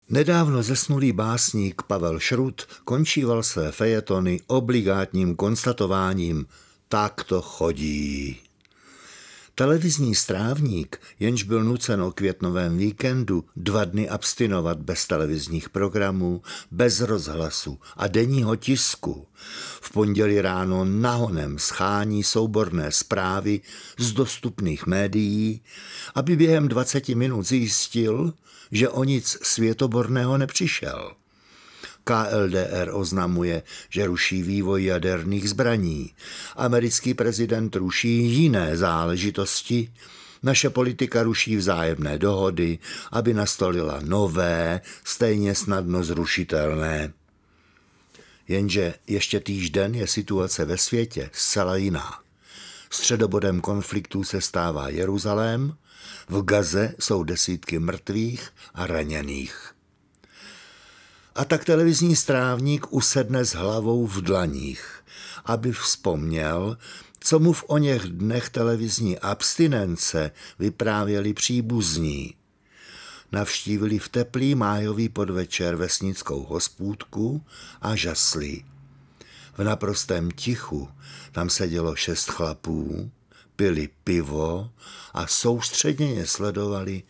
Nedávno zesnulý básník Pavel Šrut končíval své fejetony obligátním konstatováním: tak to chodí. Televizní strávník, jenž byl nucen o květnovém víkendu 2 dny abstinovat bez televizních programů, bez rozhlasu a denního tisku, v pondělí ráno nahonem schání souborné zprávy z dostupných médií, aby během 20 minut zjistil, že o nic světoborného nepřišel. KLDR oznamuje, že ruší vývoj jaderných zbraní. Americký prezident ruší jiné záležitosti. Naše politika ruší vzájemné dohody, aby nastolila nové, stejně snadno zrušitelné. Jenže ještě týžden je situace ve světě zcela jiná. Středobodem konfliktu se stává Jeruzalém, v Gaze jsou desítky mrtvých a raněných. A tak televizní strávník usedne s hlavou v dlaních, aby vzpomněl, co mu v oněch dnech televizní abstinence vyprávěli příbuzní. Navštívili v teplý májový podvečer vesnickou hospůdku a žasli. V naprostém tichu tam sedělo 6 chlapů, pili pivo a soustředěně sledovali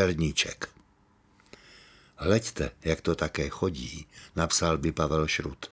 večerníček. Hleďte, jak to také chodí, napsal by Pavel Šrut.